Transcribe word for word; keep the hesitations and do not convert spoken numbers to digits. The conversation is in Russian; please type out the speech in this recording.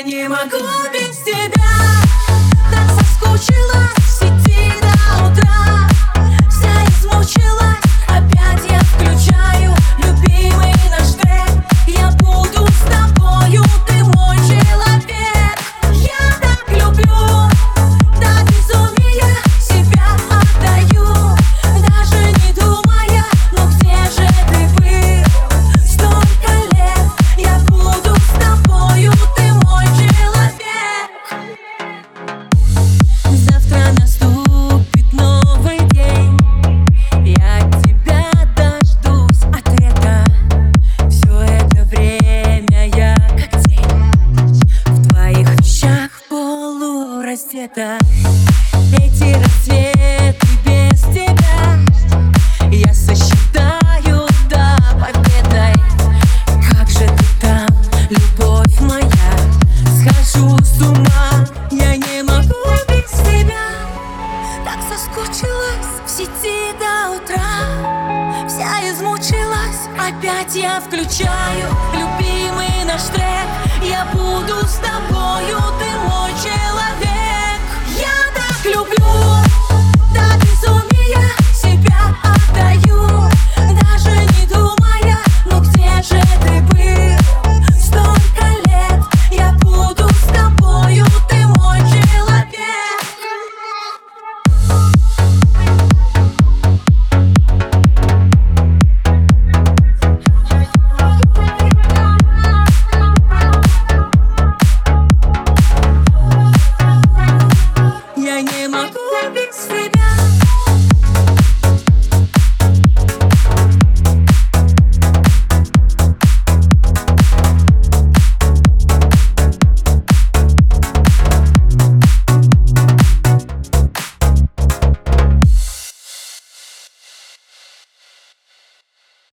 не могу без тебя. Так соскучилась в сети до утра. Вся измучилась, опять я включаю любимый наш трек. Я буду с тобою, ты мой человек. Я так люблю, до безумия себя отдаю. Даже не думая, ну где же ты был столько лет? Я буду с тобою, ты мой человек. Завтра наступит новый день, я тебя дождусь ответа. Все это время я как тень в твоих вещах полураздета. Эти рассветы без тебя я сосчитаю до победы. Как же ты там, любовь моя? Схожу с ума, я не могу без тебя. Так соскучилась в сети до утра. Вся измучилась, опять я включаю любимый наш трек. Я буду с тобой.